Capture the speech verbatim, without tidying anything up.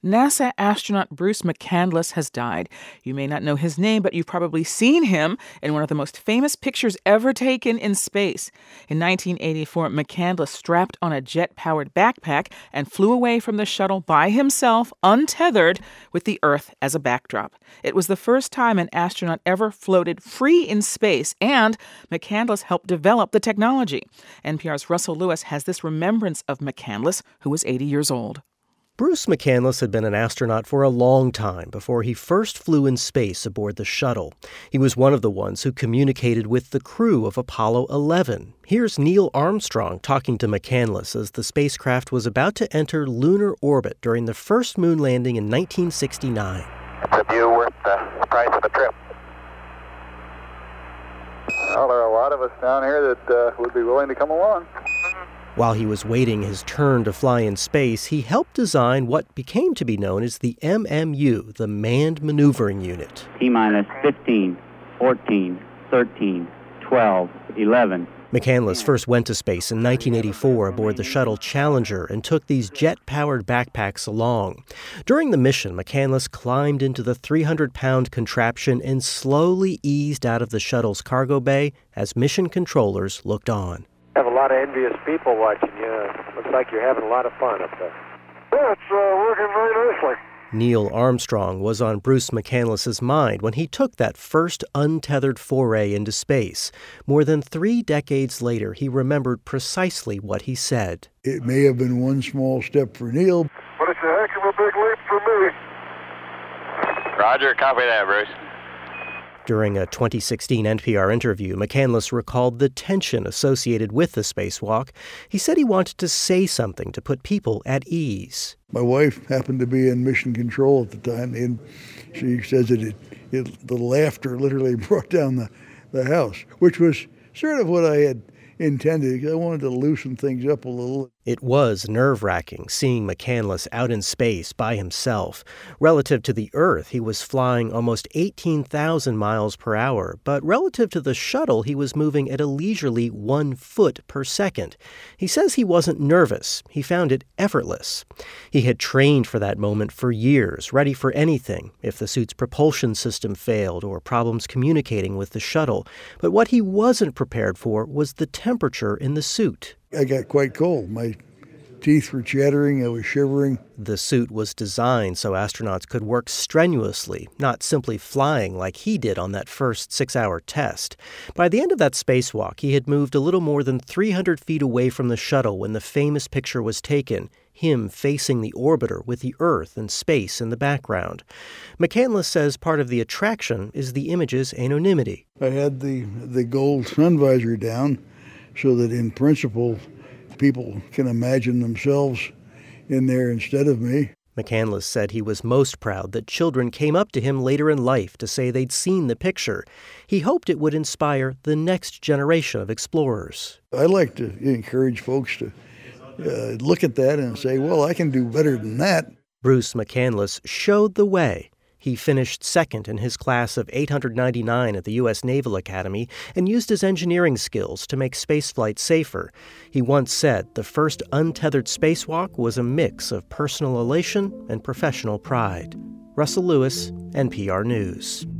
NASA astronaut Bruce McCandless has died. You may not know his name, but you've probably seen him in one of the most famous pictures ever taken in space. In nineteen eighty-four, McCandless strapped on a jet-powered backpack and flew away from the shuttle by himself, untethered, with the Earth as a backdrop. It was the first time an astronaut ever floated free in space, and McCandless helped develop the technology. N P R's Russell Lewis has this remembrance of McCandless, who was eighty years old. Bruce McCandless had been an astronaut for a long time before he first flew in space aboard the shuttle. He was one of the ones who communicated with the crew of Apollo eleven. Here's Neil Armstrong talking to McCandless as the spacecraft was about to enter lunar orbit during the first moon landing in nineteen sixty-nine. It's a view worth the price of the trip. Well, there are a lot of us down here that uh, would be willing to come along. While he was waiting his turn to fly in space, he helped design what became to be known as the M M U, the Manned Maneuvering Unit. T-minus fifteen, fourteen, thirteen, twelve, eleven. McCandless first went to space in nineteen eighty-four aboard the shuttle Challenger and took these jet-powered backpacks along. During the mission, McCandless climbed into the three hundred pound contraption and slowly eased out of the shuttle's cargo bay as mission controllers looked on. Have a lot of envious people watching you. Looks like you're having a lot of fun up there. Yeah, it's uh, working very nicely. Neil Armstrong was on Bruce McCandless's mind when he took that first untethered foray into space. More than three decades later, he remembered precisely what he said. It may have been one small step for Neil, but it's a heck of a big leap for me. Roger, copy that, Bruce. During a twenty sixteen N P R interview, McCandless recalled the tension associated with the spacewalk. He said he wanted to say something to put people at ease. My wife happened to be in mission control at the time, and she says that it, it, the laughter literally brought down the, the house, which was sort of what I had intended, because I wanted to loosen things up a little. It was nerve-wracking seeing McCandless out in space by himself. Relative to the Earth, he was flying almost eighteen thousand miles per hour, but relative to the shuttle, he was moving at a leisurely one foot per second. He says he wasn't nervous. He found it effortless. He had trained for that moment for years, ready for anything, if the suit's propulsion system failed or problems communicating with the shuttle. But what he wasn't prepared for was the temperature in the suit. I got quite cold. My teeth were chattering. I was shivering. The suit was designed so astronauts could work strenuously, not simply flying like he did on that first six-hour test. By the end of that spacewalk, he had moved a little more than three hundred feet away from the shuttle when the famous picture was taken, him facing the orbiter with the Earth and space in the background. McCandless says part of the attraction is the image's anonymity. I had the, the gold sun visor down so that in principle, people can imagine themselves in there instead of me. McCandless said he was most proud that children came up to him later in life to say they'd seen the picture. He hoped it would inspire the next generation of explorers. I like to encourage folks to uh, look at that and say, well, I can do better than that. Bruce McCandless showed the way. He finished second in his class of eight hundred ninety-nine at the U S Naval Academy and used his engineering skills to make spaceflight safer. He once said the first untethered spacewalk was a mix of personal elation and professional pride. Russell Lewis, N P R News.